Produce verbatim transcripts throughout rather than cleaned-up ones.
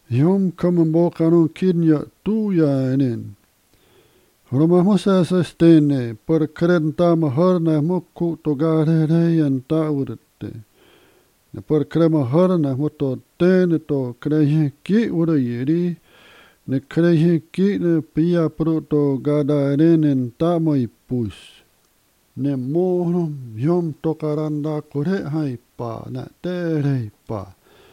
Jom kam bokanun kinja tujainen. Roma musa sastene per krenta maharna mukku to garereyan taurette. Ne per krema harna moto tene to kreje ki ura yeri. Ne kreje ki ne pia pruto gadarenen tamoi pus. Ne mohnum jom tokaranda kore haipa na terei pa.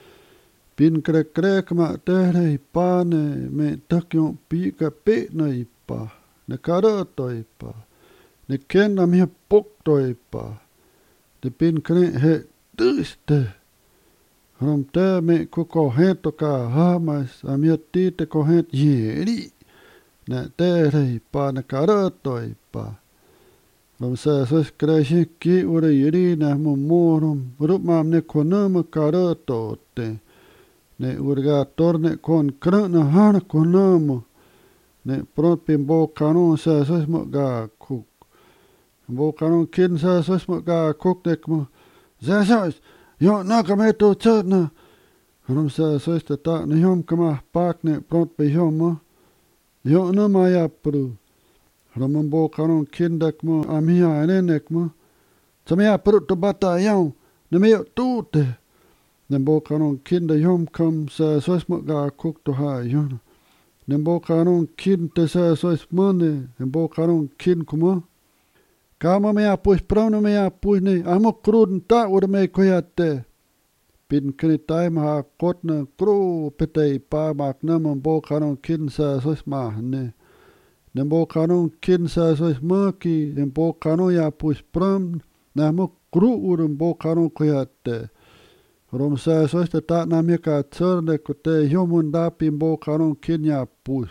Pin krek krek ma terei pa ne me takyon pika pe na ipa. Ne karato ipa. Ne kenna mi pokto ipa. Ne pin krek he tyste. Rom te me kuko heto ka hamas amia tite ko het yeri. Ne terei pa ne karato ipa. Rom sa sos kreje ki ura yeri na mo morum. Rup mam ne konama karato te. Ne urga torne kon krana hana konama. Ne propin bo kanon sa sos mo ga kuk. Bo kanon kin sa sos mo ga kuk nek mo. Sa sos, yo naka me to tsadna. Rom sa sos ta ta ne hom kama pak ne propin hom mo. Yo na maya pru. Rom bo kanon kin dak mo amia enenek mo. Samia pru to bata yaw. Ne me yo tute. Nembo kanon kin da yom kam sa sos mo ga kuk to ha yon. Nembo kanon kin te sa sos mone. Nembo kanon kin kuma. Kama me apuis prauna me apuis ne. Amo kruden ta ura me koyate. Pin kini taima ha kotna kru petei pa mak nama mbo kanon kin sa sos ma ne. Nembo kanon kin sa sos maki. Nembo kanon ya apuis praun. Namo kru ura mbo kanon koyate. Rom sa sos ta ta na mi ka tserne ko te yomun da pimbo kanon kin ya pus.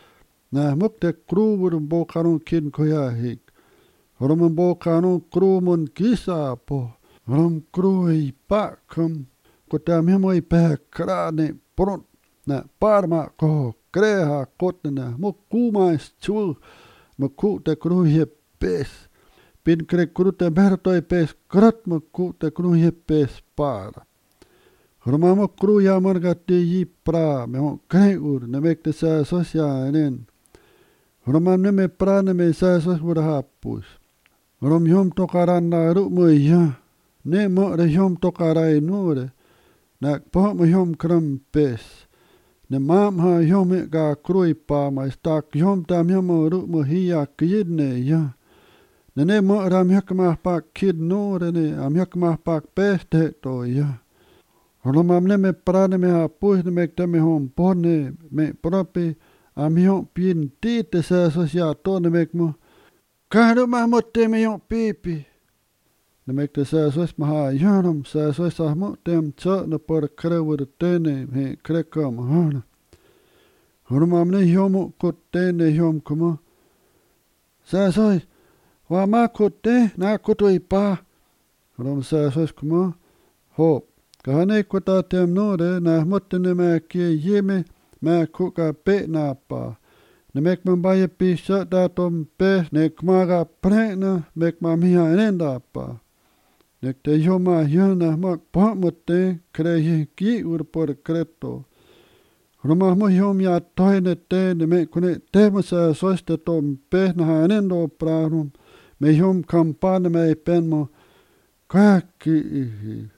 Na muk te kru wur bo kanon kin ko ya hik. Rom bo kanon kru mun kisa po. Rom kru i pa kum. Ko te mi mo i pe krane pront. Na parma ko kreha kotne na muk kuma is chul. Muk ku te kru hi pes. Pin kre kru te bertoi pes krat muk ku te kru hi pes para. Romamo kru ya margate yi pra me hon kre ur ne mek te sa sos ya enen. Romam ne me pra ne me sa sos ur hapus. Rom yom tokaran na ru mo ya. Ne mo re yom tokarai nure. Nak po mo yom kram pes. Ne mam ha yom e ga krui pa ma stak yom tam yom ru mo hiya kid ne ya. Ne ne mo ram yak ma pak kid nure ne am yak ma pak pes te to ya. Romam ne me prane me hapus ne mek te me hon pone me propi am yon pin tite sa sosia to ne mek mo. Kahdo ma motte me yon pipi. Ne mek te sa sos ma ha yonom sa sos sa mo tem tsa ne por krewur tene me krekam hana. Romam ne yomo kot tene yom kuma. Sa sos wa ma kote na koto ipa. Rom sa sos kuma hop. Kahane kota tem nore na mottene me kie yeme me kuka pe na pa. Ne mek man baie pisa da tom pe ne kmaga prena mek ma mia enenda pa. Nek te yoma yana mak pa motte kreje ki ur por kreto. Roma mo yom ya toine te ne me kune te mo sa soste tom pe na enendo prarum. Me yom kampane me pen mo kaki